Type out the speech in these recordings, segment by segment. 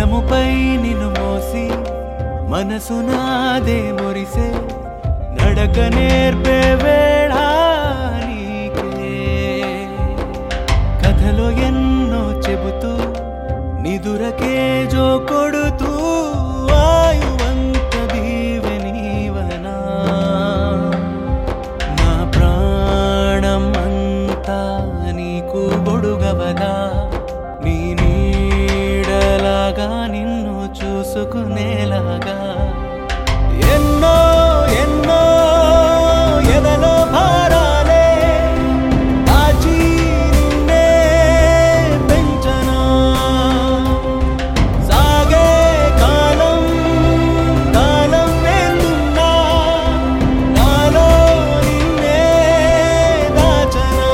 భుజముపై నిన్ను మోసి మనసు నాదే మురిసే నడక నేర్పే వేళ నీకే కథలో ఎన్నో చెబుతూ నిదురకే జో కొడుతూ ఆయువంత దీవెనీవనా నా ప్రాణం అంతా నీకు గొడుగవదా నీ నీడలాగా నిన్ను చూసుకునేలాగా ఎన్నో ఎన్నో ఎదలో భారాలే దాచి నిన్నే పెంచనా సాగే కాలం కాలం వెళ్తున్నా నాలో నిన్నే దాచనా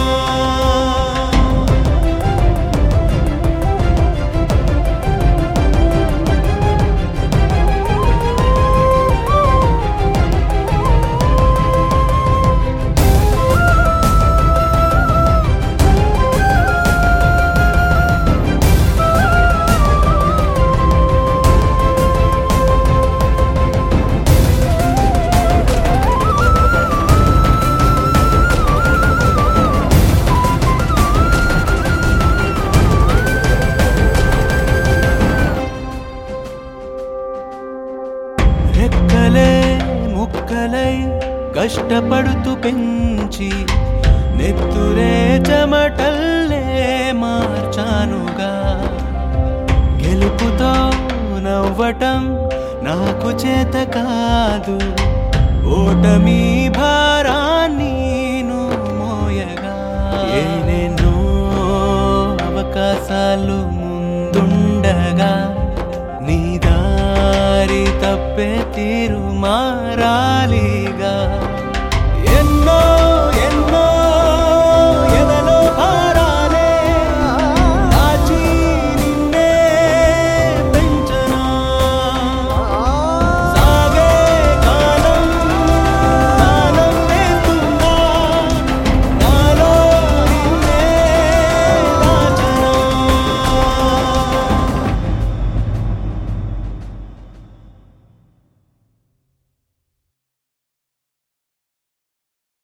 రెక్కలే ముక్కలై కష్టపడుతూ పెంచి నెత్తురే చెమటల్లే మార్చానుగా గెలుపుతో నవ్వటం నాకు చేత కాదు ఓటమి భారాన్ని మోయగా ఏనేనో అవకాశాలు ముందుండగా నీ దారి తప్పే తీరు మారాలిగా